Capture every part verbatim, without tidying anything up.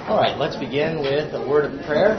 All right, let's begin with a word of prayer.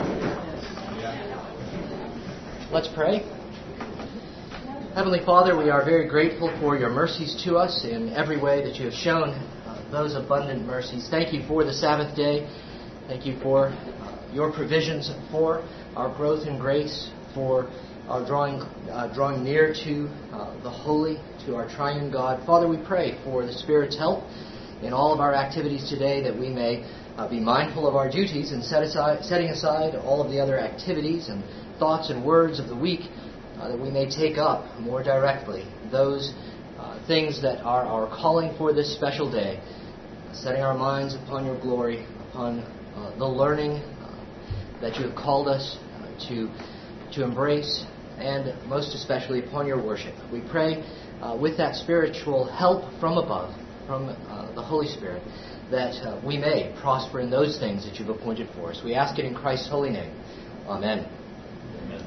Let's pray. Heavenly Father, we are very grateful for your mercies to us in every way that you have shown uh, those abundant mercies. Thank you for the Sabbath day. Thank you for uh, your provisions for our growth in grace, for our drawing uh, drawing near to uh, the holy, to our triune God. Father, we pray for the Spirit's help in all of our activities today, that we may uh, be mindful of our duties and set aside, setting aside all of the other activities and thoughts and words of the week, uh, that we may take up more directly those uh, things that are our calling for this special day, setting our minds upon your glory, upon uh, the learning uh, that you have called us uh, to, to embrace, and most especially upon your worship. We pray uh, with that spiritual help from above, from uh, the Holy Spirit, that uh, we may prosper in those things that you've appointed for us. We ask it in Christ's holy name. Amen. Amen.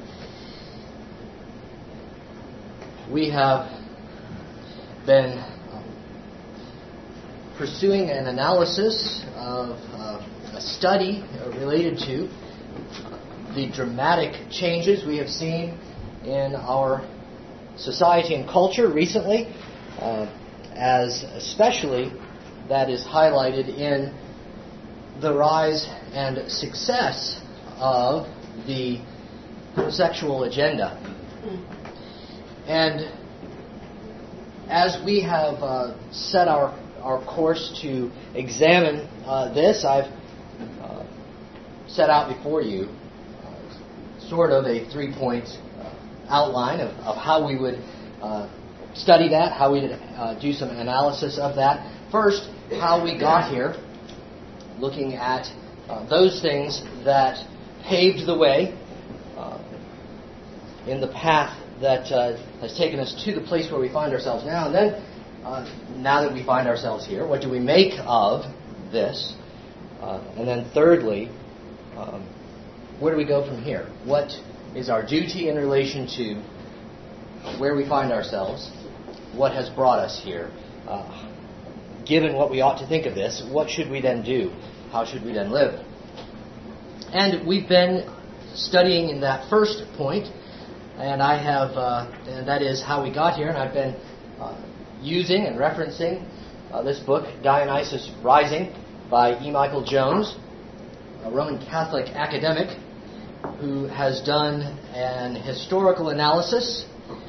We have been uh, pursuing an analysis of uh, a study related to the dramatic changes we have seen in our society and culture recently, uh, as especially that is highlighted in the rise and success of the homosexual agenda. And as we have uh, set our, our course to examine uh, this, I've uh, set out before you uh, sort of a three-point uh, outline of, of how we would uh, study that, how we would uh, do some analysis of that. First, how we got here, looking at uh, those things that paved the way uh, in the path that uh, has taken us to the place where we find ourselves now. And then, uh, now that we find ourselves here, what do we make of this? Uh, and then thirdly, um, where do we go from here? What is our duty in relation to where we find ourselves? What has brought us here? Uh, given what we ought to think of this, what should we then do? How should we then live? And we've been studying in that first point, and I have, uh, and that is how we got here, and I've been uh, using and referencing uh, this book, Dionysus Rising, by E. Michael Jones, a Roman Catholic academic who has done an historical analysis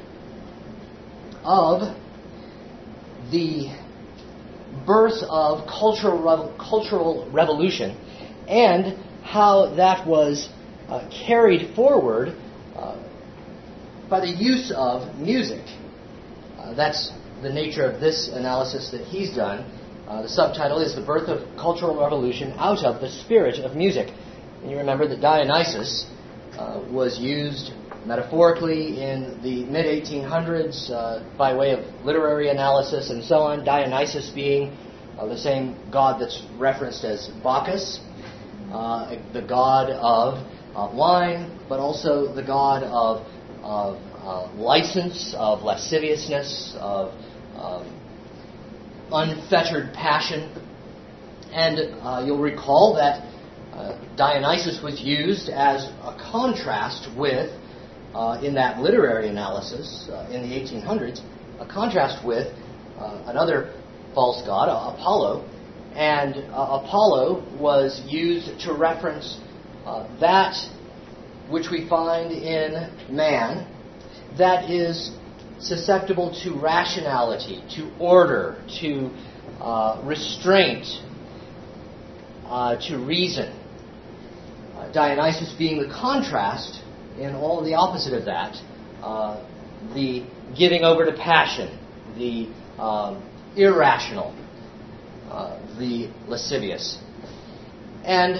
of the birth of cultural rev- cultural revolution and how that was uh, carried forward uh, by the use of music. Uh, that's the nature of this analysis that he's done. Uh, the subtitle is The Birth of Cultural Revolution Out of the Spirit of Music. And you remember that Dionysus uh, was used metaphorically in the mid eighteen hundreds uh, by way of literary analysis and so on. Dionysus being uh, the same god that's referenced as Bacchus, uh, the god of uh, wine, but also the god of, of uh, license, of lasciviousness, of um, unfettered passion. And uh, you'll recall that uh, Dionysus was used as a contrast with Uh, in that literary analysis uh, in the eighteen hundreds, a contrast with uh, another false god, uh, Apollo. And uh, Apollo was used to reference uh, that which we find in man that is susceptible to rationality, to order, to uh, restraint, uh, to reason. Uh, Dionysus being the contrast in all of the opposite of that, uh, the giving over to passion, the um, irrational, uh, the lascivious. And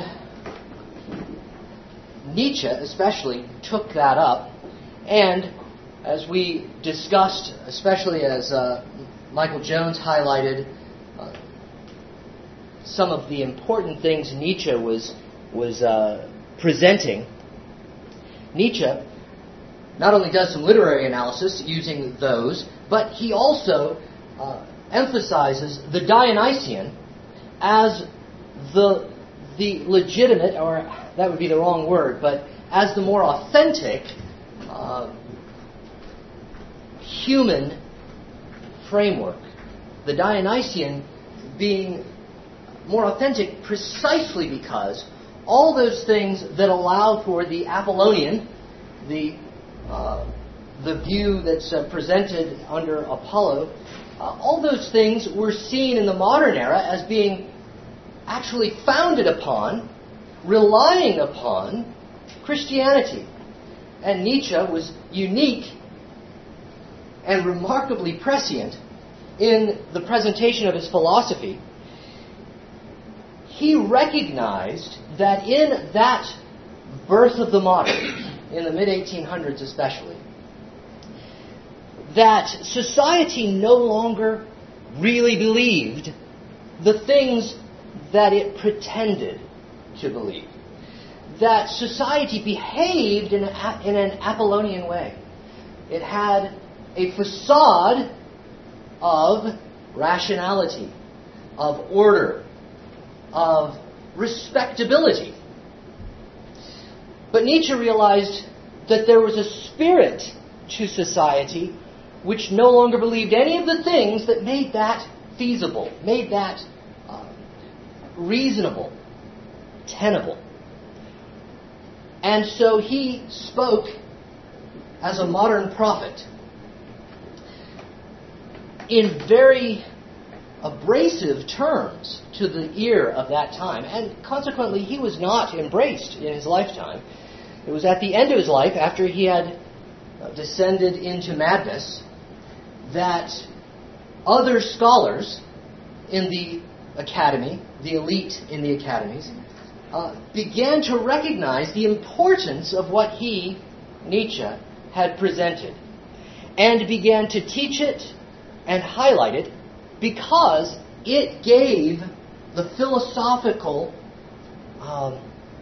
Nietzsche especially took that up, and as we discussed, especially as uh, Michael Jones highlighted, uh, some of the important things Nietzsche was, was uh, presenting, Nietzsche not only does some literary analysis using those, but he also uh, emphasizes the Dionysian as the the legitimate, or that would be the wrong word, but as the more authentic uh, human framework. The Dionysian being more authentic precisely because all those things that allow for the Apollonian, the uh, the view that's uh, presented under Apollo, uh, all those things were seen in the modern era as being actually founded upon, relying upon Christianity. And Nietzsche was unique and remarkably prescient in the presentation of his philosophy. He recognized that in that birth of the modern, in the mid eighteen hundreds especially, that society no longer really believed the things that it pretended to believe. That society behaved in, a, in an Apollonian way. It had a facade of rationality, of order, of respectability. But Nietzsche realized that there was a spirit to society which no longer believed any of the things that made that feasible, made that uh, reasonable, tenable. And so he spoke as a modern prophet in very abrasive terms to the ear of that time. And consequently, he was not embraced in his lifetime. It was at the end of his life, after he had descended into madness, that other scholars in the academy, the elite in the academies, uh, began to recognize the importance of what he, Nietzsche, had presented, and began to teach it and highlight it because it gave the philosophical um,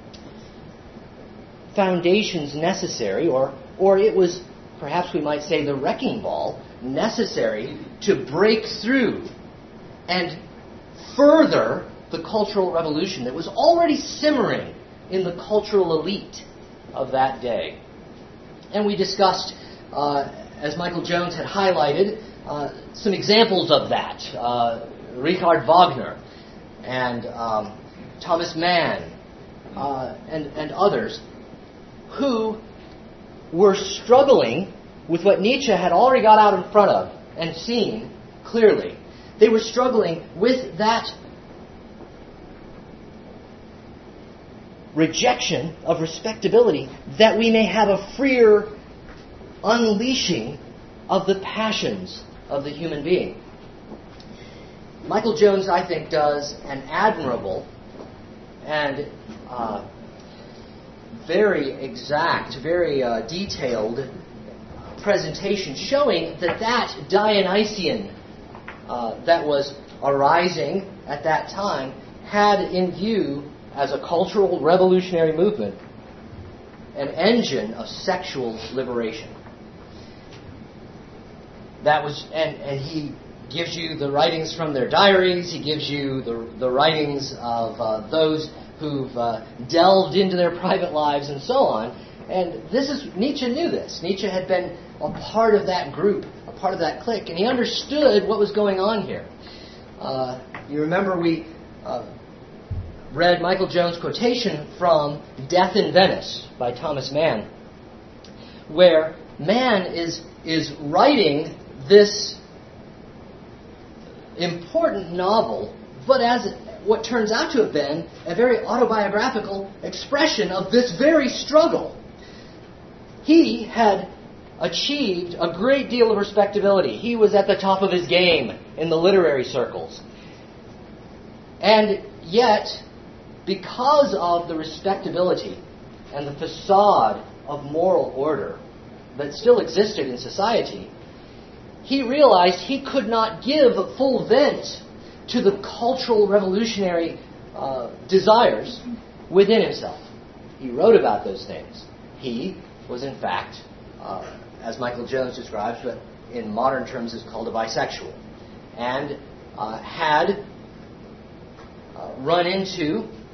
foundations necessary, or or it was, perhaps we might say, the wrecking ball necessary to break through and further the cultural revolution that was already simmering in the cultural elite of that day. And we discussed, uh, as Michael Jones had highlighted, uh, some examples of that. Uh, Richard Wagner and um, Thomas Mann uh, and, and others who were struggling with what Nietzsche had already got out in front of and seen clearly. They were struggling with that rejection of respectability, that we may have a freer unleashing of the passions of the human being. Michael Jones, I think, does an admirable and uh, very exact, very uh, detailed presentation showing that that Dionysian uh, that was arising at that time had in view, as a cultural revolutionary movement, an engine of sexual liberation. That was, and, and he gives you the writings from their diaries. He gives you the the writings of uh, those who've uh, delved into their private lives and so on. And this is, Nietzsche knew this. Nietzsche had been a part of that group, a part of that clique, and he understood what was going on here. Uh, you remember we uh, read Michael Jones' quotation from Death in Venice by Thomas Mann, where Mann is is writing this important novel, but as what turns out to have been a very autobiographical expression of this very struggle. He had achieved a great deal of respectability. He was at the top of his game in the literary circles. And yet, because of the respectability and the facade of moral order that still existed in society, he realized he could not give full vent to the cultural revolutionary uh, desires within himself. He wrote about those things. He was, in fact, uh, as Michael Jones describes, but in modern terms is called a bisexual, and uh, had uh, run into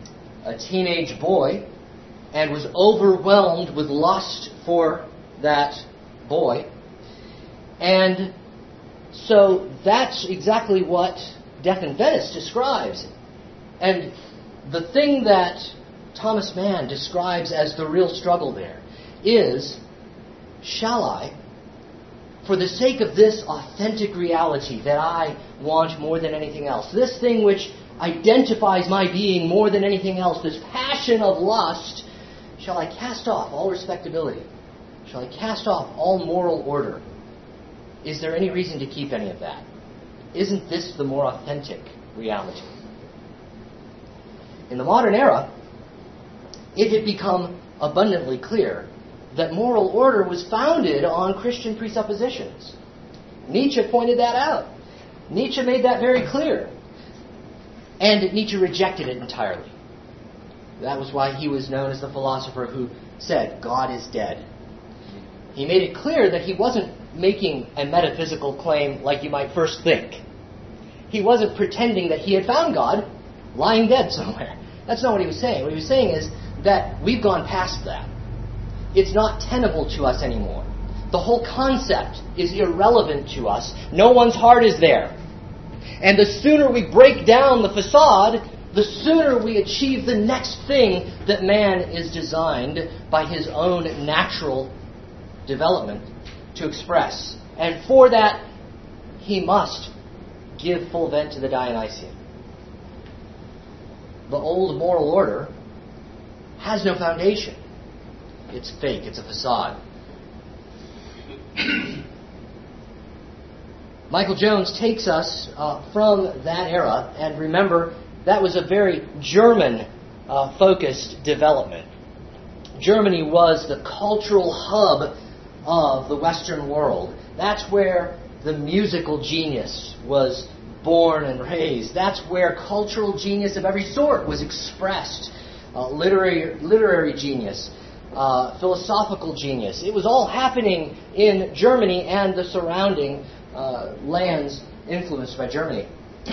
a teenage boy and was overwhelmed with lust for that boy. And so that's exactly what Death in Venice describes. And the thing that Thomas Mann describes as the real struggle there is, shall I, for the sake of this authentic reality that I want more than anything else, this thing which identifies my being more than anything else, this passion of lust, shall I cast off all respectability? Shall I cast off all moral order? Is there any reason to keep any of that? Isn't this the more authentic reality? In the modern era, it had become abundantly clear that moral order was founded on Christian presuppositions. Nietzsche pointed that out. Nietzsche made that very clear. And Nietzsche rejected it entirely. That was why he was known as the philosopher who said, God is dead. He made it clear that he wasn't making a metaphysical claim like you might first think. He wasn't pretending that he had found God lying dead somewhere. That's not what he was saying. What he was saying is that we've gone past that. It's not tenable to us anymore. The whole concept is irrelevant to us. No one's heart is there. And the sooner we break down the facade, the sooner we achieve the next thing that man is designed by his own natural development to express. And for that, he must give full vent to the Dionysian. The old moral order has no foundation. It's fake. It's a facade. Michael Jones takes us uh, from that era, and remember, that was a very German-focused uh, development. Germany was the cultural hub of the Western world. That's where the musical genius was born and raised. That's where cultural genius of every sort was expressed. Uh, literary, literary genius, uh, philosophical genius. It was all happening in Germany and the surrounding uh, lands influenced by Germany.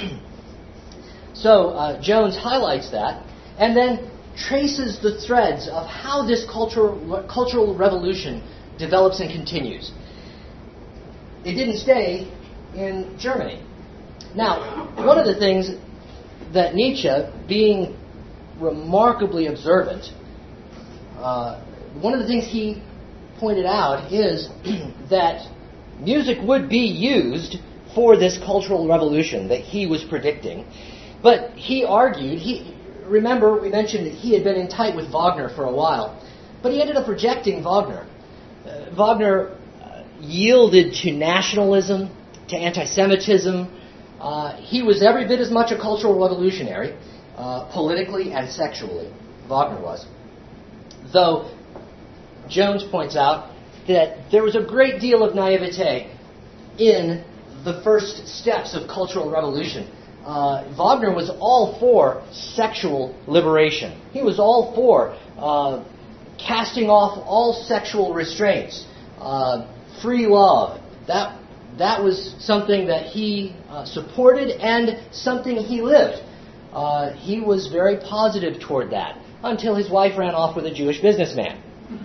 So uh, Jones highlights that and then traces the threads of how this cultural cultural revolution develops and continues. It didn't stay in Germany. Now, one of the things that Nietzsche, being remarkably observant, uh, one of the things he pointed out is that music would be used for this cultural revolution that he was predicting. But he argued, he remember we mentioned that he had been in tight with Wagner for a while, but he ended up rejecting Wagner. Uh, Wagner uh, yielded to nationalism, to anti-Semitism. Uh, he was every bit as much a cultural revolutionary, uh, politically and sexually. Wagner was. Though Jones points out that there was a great deal of naivete in the first steps of cultural revolution. Uh, Wagner was all for sexual liberation. He was all for uh, casting off all sexual restraints, uh, free love. That that was something that he uh, supported and something he lived. Uh, he was very positive toward that until his wife ran off with a Jewish businessman.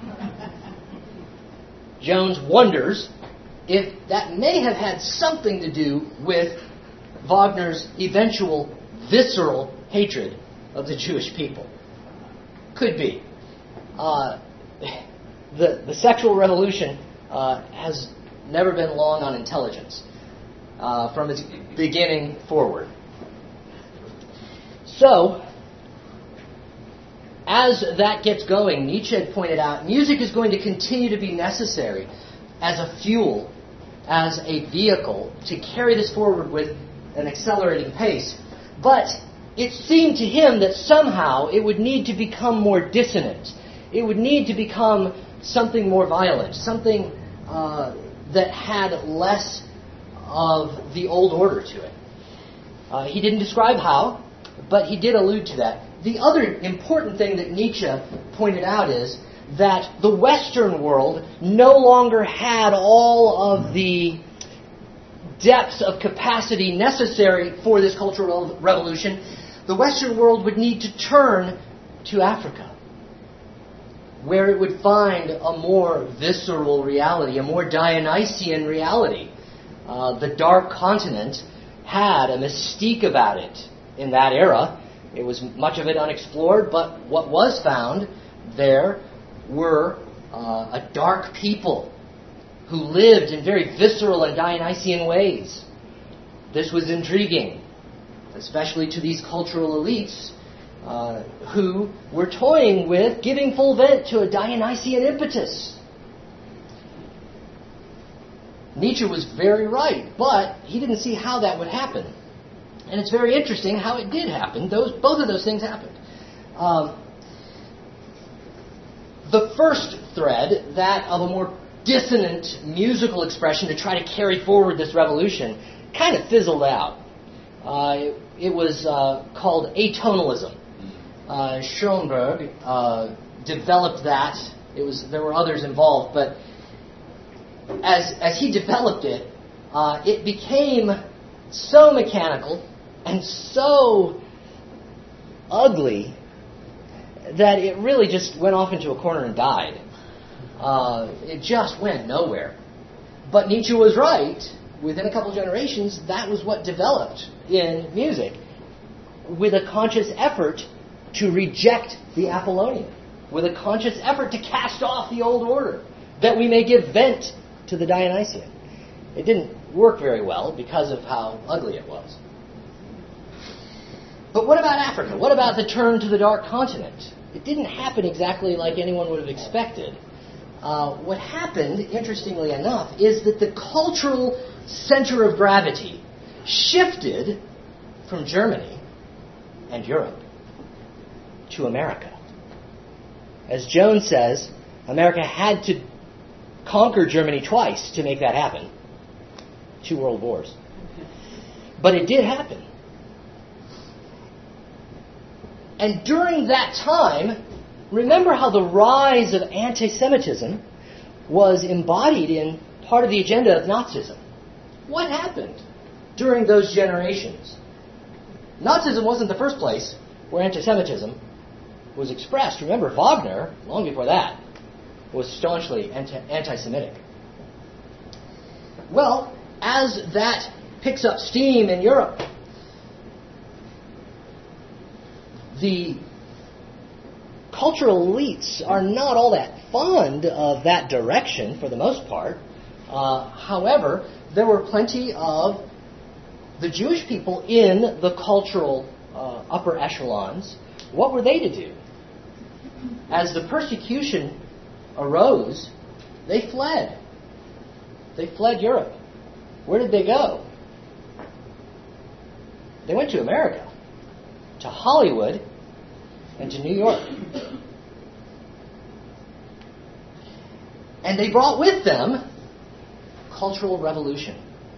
Jones wonders if that may have had something to do with Wagner's eventual visceral hatred of the Jewish people. Could be. Uh, the, the sexual revolution uh, has never been long on intelligence uh, from its beginning forward. So, as that gets going, Nietzsche had pointed out, music is going to continue to be necessary as a fuel, as a vehicle to carry this forward with an accelerating pace. But it seemed to him that somehow it would need to become more dissonant. It would need to become something more violent, something uh, that had less of the old order to it. Uh, he didn't describe how, but he did allude to that. The other important thing that Nietzsche pointed out is that the Western world no longer had all of the depths of capacity necessary for this cultural revolution. The Western world would need to turn to Africa, where it would find a more visceral reality, a more Dionysian reality. Uh, the Dark Continent had a mystique about it in that era. It was much of it unexplored, but what was found there were uh, a dark people who lived in very visceral and Dionysian ways. This was intriguing, especially to these cultural elites uh, who were toying with giving full vent to a Dionysian impetus. Nietzsche was very right, but he didn't see how that would happen. And it's very interesting how it did happen. Those, both of those things happened. Um, the first thread, that of a more dissonant musical expression to try to carry forward this revolution, kind of fizzled out. Uh, it, it was uh, called atonalism. Uh, Schoenberg uh, developed that. It was there were others involved, but as as he developed it, uh, it became so mechanical and so ugly that it really just went off into a corner and died. Uh, it just went nowhere. But Nietzsche was right. Within a couple generations, that was what developed in music, with a conscious effort to reject the Apollonian, with a conscious effort to cast off the old order, that we may give vent to the Dionysian. It didn't work very well because of how ugly it was. But what about Africa? What about the turn to the Dark Continent? It didn't happen exactly like anyone would have expected. Uh, what happened, interestingly enough, is that the cultural center of gravity shifted from Germany and Europe to America. As Jones says, America had to conquer Germany twice to make that happen. Two world wars. But it did happen. And during that time, remember how the rise of anti-Semitism was embodied in part of the agenda of Nazism. What happened during those generations? Nazism wasn't the first place where anti-Semitism was expressed. Remember, Wagner, long before that, was staunchly anti-Semitic. Well, as that picks up steam in Europe, the cultural elites are not all that fond of that direction for the most part. Uh, however, there were plenty of the Jewish people in the cultural uh, upper echelons. What were they to do? As the persecution arose, they fled. They fled Europe. Where did they go? They went to America, to Hollywood, and to New York. And they brought with them cultural revolution.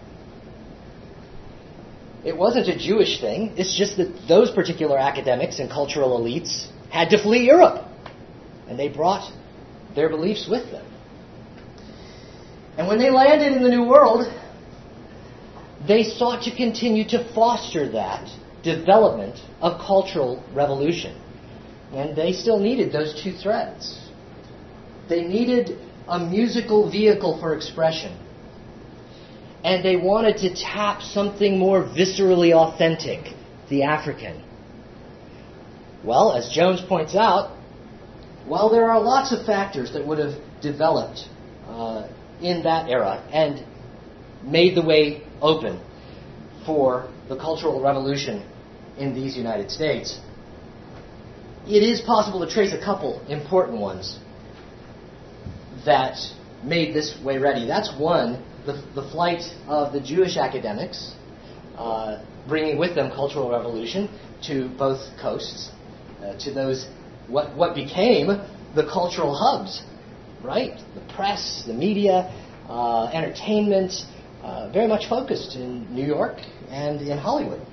It wasn't a Jewish thing. It's just that those particular academics and cultural elites had to flee Europe. And they brought their beliefs with them. And when they landed in the New World, they sought to continue to foster that development of cultural revolution. And they still needed those two threads. They needed a musical vehicle for expression. And they wanted to tap something more viscerally authentic, the African. Well, as Jones points out, while there are lots of factors that would have developed uh, in that era and made the way open for the Cultural Revolution in these United States, it is possible to trace a couple important ones that made this way ready. That's one, the, the flight of the Jewish academics, uh, bringing with them Cultural Revolution to both coasts, uh, to those what what became the cultural hubs, right? The press, the media, uh, entertainment, uh, very much focused in New York and in Hollywood.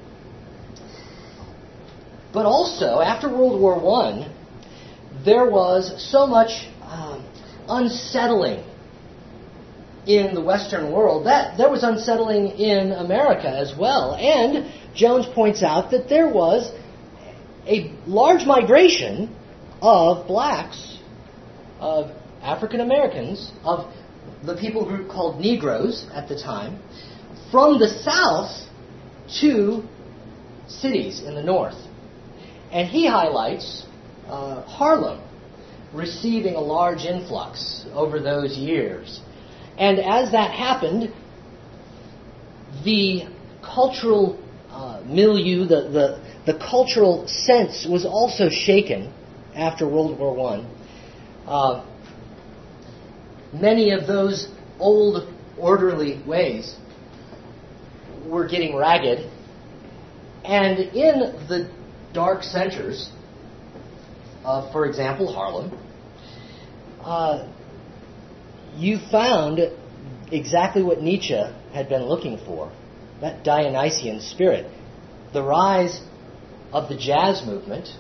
But also, after World War One, there was so much um, unsettling in the Western world that there was unsettling in America as well. And Jones points out that there was a large migration of blacks, of African Americans, of the people group called Negroes at the time, from the South to cities in the North. And he highlights uh, Harlem receiving a large influx over those years. And as that happened, the cultural uh, milieu, the, the, the cultural sense was also shaken after World War One. Uh, many of those old, orderly ways were getting ragged. And in the dark centers, uh, for example, Harlem, uh, you found exactly what Nietzsche had been looking for, that Dionysian spirit, the rise of the jazz movement.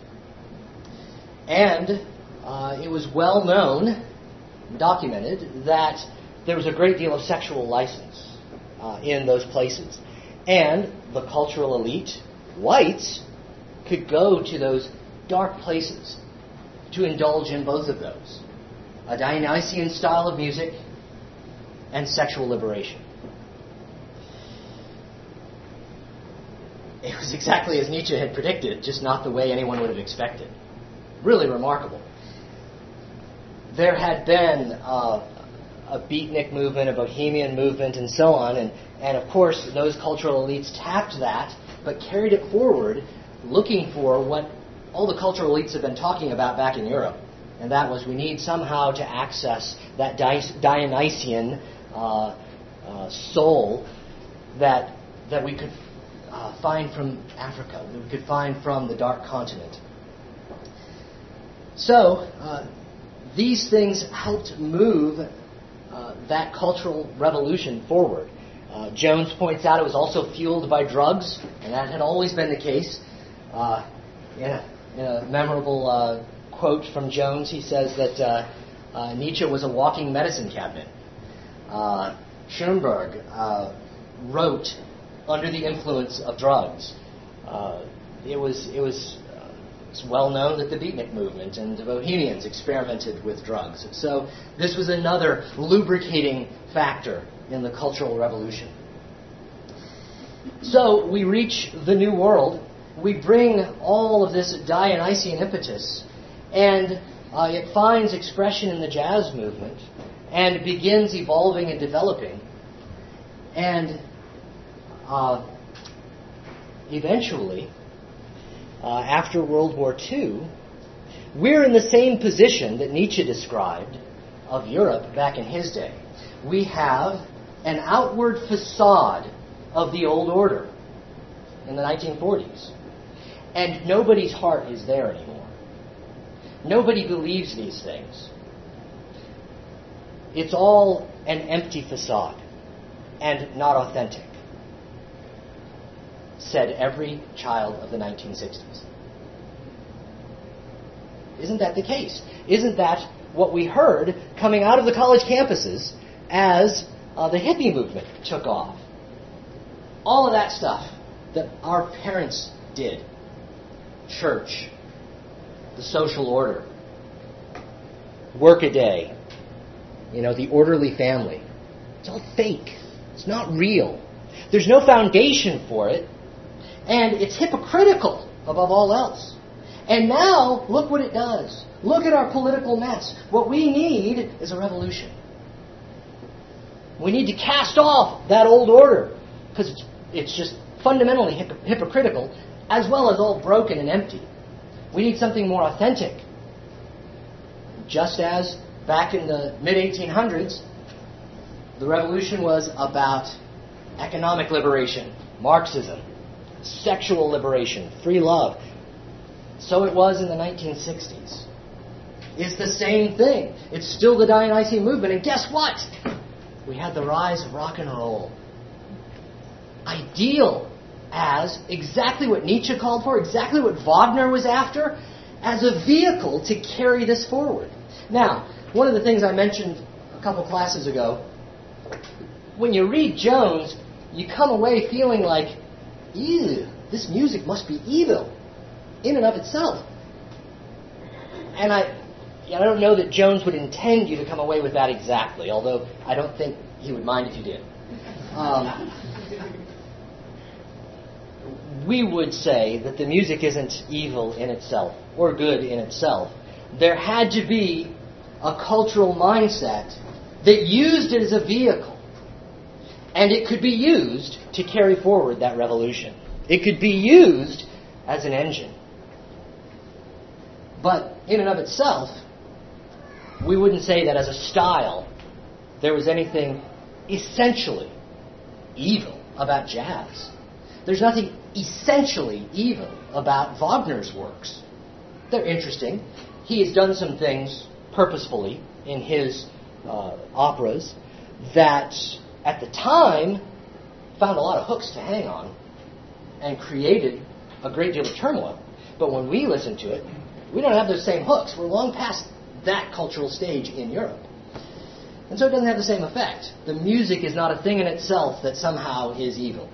And uh, it was well known, documented, that there was a great deal of sexual license uh, in those places. And the cultural elite, whites, could go to those dark places to indulge in both of those. A Dionysian style of music and sexual liberation. It was exactly as Nietzsche had predicted, just not the way anyone would have expected. Really remarkable. There had been uh, a beatnik movement, a bohemian movement, and so on, and, and of course those cultural elites tapped that, but carried it forward, looking for what all the cultural elites have been talking about back in Europe. And that was, we need somehow to access that Dionysian uh, uh, soul that that we could uh, find from Africa, that we could find from the Dark Continent. So, uh, these things helped move uh, that cultural revolution forward. Uh, Jones points out it was also fueled by drugs, and that had always been the case. Uh, in, a, in a memorable uh, quote from Jones, he says that uh, uh, Nietzsche was a walking medicine cabinet. Uh, Schoenberg uh, wrote under the influence of drugs. Uh, it was it was uh, it's well known that the Beatnik movement and the Bohemians experimented with drugs. So this was another lubricating factor in the Cultural Revolution. So we reach the New World. We bring all of this Dionysian impetus, and uh, it finds expression in the jazz movement, and begins evolving and developing. And uh, eventually, uh, after World War Two, we're in the same position that Nietzsche described of Europe back in his day. We have an outward facade of the old order in the nineteen forties. And nobody's heart is there anymore. Nobody believes these things. It's all an empty facade and not authentic, said every child of the nineteen sixties. Isn't that the case? Isn't that what we heard coming out of the college campuses as uh, the hippie movement took off? All of that stuff that our parents did. Church, the social order, work a day, you know, the orderly family. It's all fake. It's not real. There's no foundation for it, and it's hypocritical above all else. And now, look what it does. Look at our political mess. What we need is a revolution. We need to cast off that old order, because it's, it's just fundamentally hip- hypocritical, as well as all broken and empty. We need something more authentic. Just as back in the mid eighteen hundreds, the revolution was about economic liberation, Marxism, sexual liberation, free love. So it was in the nineteen sixties. It's the same thing. It's still the Dionysian movement. And guess what? We had the rise of rock and roll. Ideal as exactly what Nietzsche called for, exactly what Wagner was after, as a vehicle to carry this forward. Now, one of the things I mentioned a couple classes ago, when you read Jones, you come away feeling like, ew, this music must be evil in and of itself. and I, I don't know that Jones would intend you to come away with that exactly, although I don't think he would mind if you did. Um, we would say that the music isn't evil in itself or good in itself. There had to be a cultural mindset that used it as a vehicle. And it could be used to carry forward that revolution. It could be used as an engine. But in and of itself, we wouldn't say that as a style there was anything essentially evil about jazz. There's nothing essentially evil about Wagner's works. They're interesting. He has done some things purposefully in his uh, operas that at the time found a lot of hooks to hang on and created a great deal of turmoil. But when we listen to it, we don't have those same hooks. We're long past that cultural stage in Europe. And so it doesn't have the same effect. The music is not a thing in itself that somehow is evil.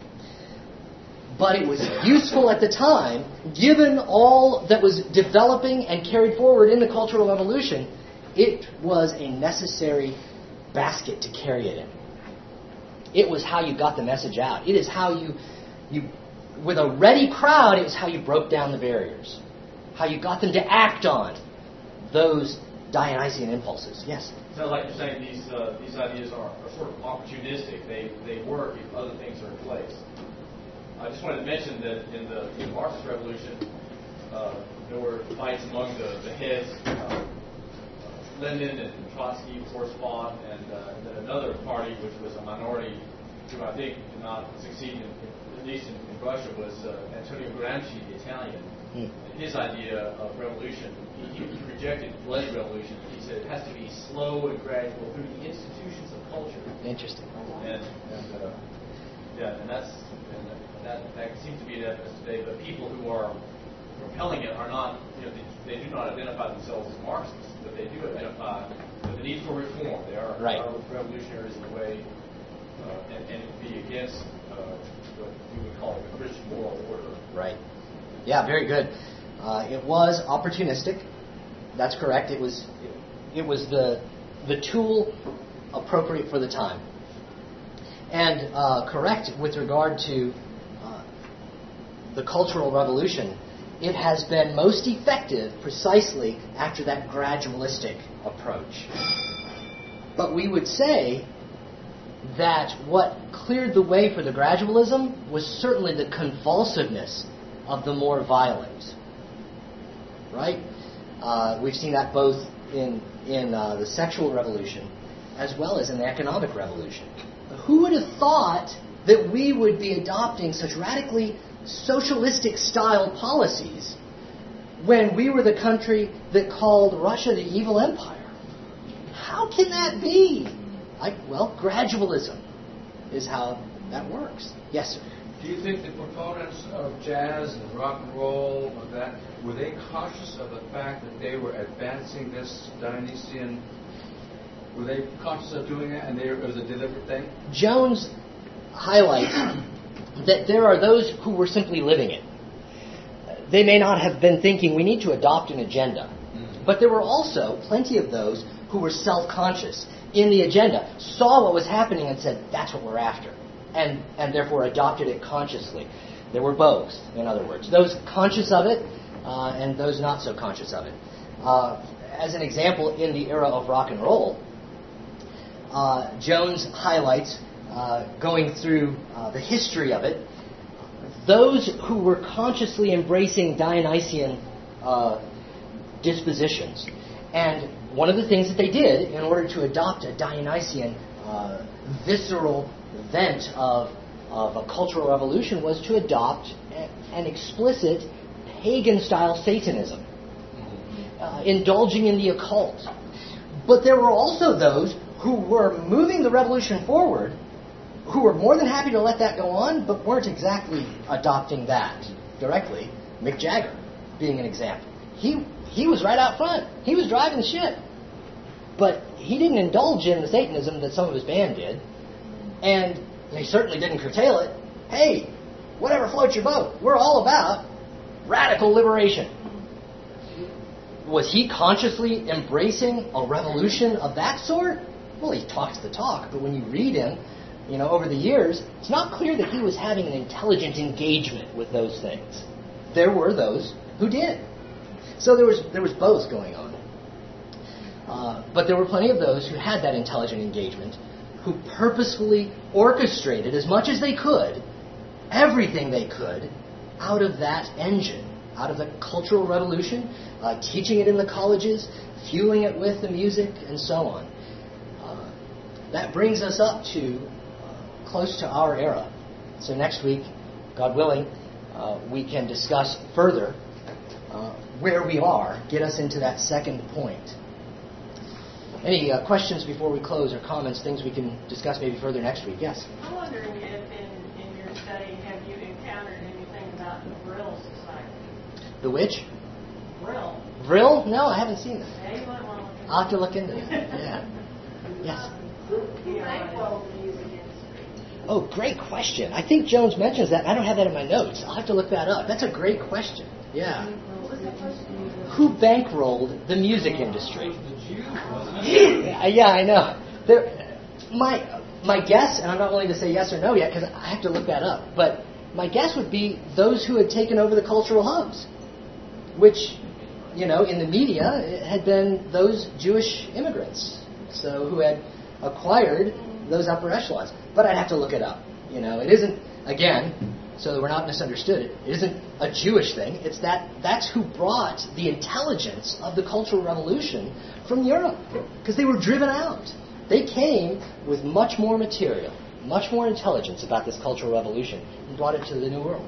But it was useful at the time, given all that was developing and carried forward in the Cultural Revolution. It was a necessary basket to carry it in. It was how you got the message out. It is how you, you, with a ready crowd, it was how you broke down the barriers. How you got them to act on those Dionysian impulses. Yes? Sounds like you're saying these uh, these ideas are, are sort of opportunistic. They they work if other things are in place. I just wanted to mention that in the, in the Marxist Revolution, uh, there were fights among the, the heads. Uh, Lenin and Trotsky, of course, fought, and, uh, and then another party, which was a minority, who I think did not succeed, in, at least in, in Russia, was uh, Antonio Gramsci, the Italian. Mm. His idea of revolution, he, he rejected bloody revolution. He said it has to be slow and gradual through the institutions of culture. Interesting. And, and uh, yeah, and that's and that that seems to be the evidence today. The people who are propelling it are not, you know, they, they do not identify themselves as Marxists, but they do identify with the need for reform. They are, right. are revolutionaries in a way, uh, and, and it would be against uh, what we would call the Christian moral order. Right. Yeah, very good. Uh, it was opportunistic. That's correct. It was it was the the tool appropriate for the time. And uh, correct with regard to uh, the Cultural Revolution. It has been most effective precisely after that gradualistic approach. But we would say that what cleared the way for the gradualism was certainly the convulsiveness of the more violent. Right? Uh, we've seen that both in, in uh, the sexual revolution as well as in the economic revolution. Who would have thought that we would be adopting such radically socialistic style policies when we were the country that called Russia the evil empire? How can that be? I, well, gradualism is how that works. Yes, sir. Do you think the proponents of jazz and rock and roll, of that, were they cautious of the fact that they were advancing this Dionysian? Were they conscious of doing that, and they, it was a deliberate thing? Jones highlights that there are those who were simply living it. They may not have been thinking we need to adopt an agenda, mm-hmm. but there were also plenty of those who were self-conscious in the agenda, saw what was happening and said, that's what we're after, and, and therefore adopted it consciously. There were both, in other words. Those conscious of it uh, and those not so conscious of it. Uh, as an example, in the era of rock and roll, uh, Jones highlights, uh, going through uh, the history of it, those who were consciously embracing Dionysian uh, dispositions. And one of the things that they did in order to adopt a Dionysian uh, visceral vent of, of a cultural revolution was to adopt a, an explicit pagan-style Satanism, uh, indulging in the occult. But there were also those who were moving the revolution forward, who were more than happy to let that go on, but weren't exactly adopting that directly. Mick Jagger being an example. He he was right out front. He was driving the ship. But he didn't indulge in the Satanism that some of his band did. And he certainly didn't curtail it. Hey, whatever floats your boat. We're all about radical liberation. was he consciously embracing a revolution of that sort? Well, he talks the talk, but when you read him, you know, over the years, it's not clear that he was having an intelligent engagement with those things. There were those who did. So there was there was both going on. Uh, but there were plenty of those who had that intelligent engagement, who purposefully orchestrated as much as they could, everything they could, out of that engine, out of the Cultural Revolution, uh, teaching it in the colleges, fueling it with the music, and so on. Uh, that brings us up to uh, close to our era. So next week, God willing, uh, we can discuss further uh, where we are, get us into that second point. Any uh, questions before we close, or comments, things we can discuss maybe further next week? Yes? I'm wondering if in, in your study have you encountered anything about the Brill Society? The which? Brill. Vril? No, I haven't seen that. Yeah, you might want to look into I'll have to look into that. Yeah. Yes? Who bankrolled the music industry? Oh, great question. I think Jones mentions that. I don't have that in my notes. I'll have to look that up. That's a great question. Yeah. What was the question? Who bankrolled the music industry? The Jews, wasn't it? Yeah, yeah, I know. There, my my guess, and I'm not willing to say yes or no yet because I have to look that up, but my guess would be those who had taken over the cultural hubs, which, you know, in the media had been those Jewish immigrants, so who had acquired those upper echelons. But I'd have to look it up. You know, it isn't, again, so that we're not misunderstood, it isn't a Jewish thing. It's that that's who brought the intelligence of the Cultural Revolution from Europe, because they were driven out. They came with much more material, much more intelligence about this Cultural Revolution, and brought it to the New World.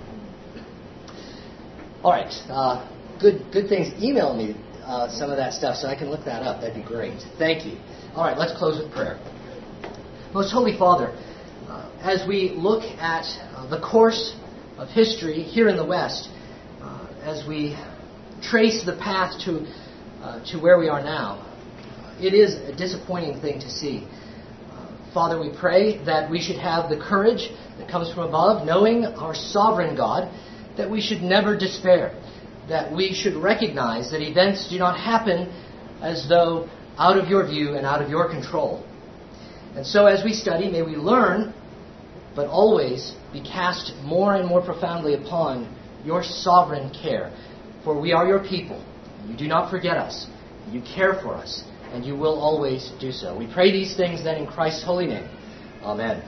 All right, uh, good good things. Email me uh, some of that stuff so I can look that up. That'd be great. Thank you. All right, let's close with prayer. Most Holy Father, uh, as we look at uh, the course of history here in the West, uh, as we trace the path to uh, to where we are now, it is a disappointing thing to see. Uh, Father, we pray that we should have the courage that comes from above, knowing our sovereign God, that we should never despair, that we should recognize that events do not happen as though out of your view and out of your control. And so as we study, may we learn, but always be cast more and more profoundly upon your sovereign care. For we are your people. You do not forget us. You care for us. And you will always do so. We pray these things then in Christ's holy name. Amen.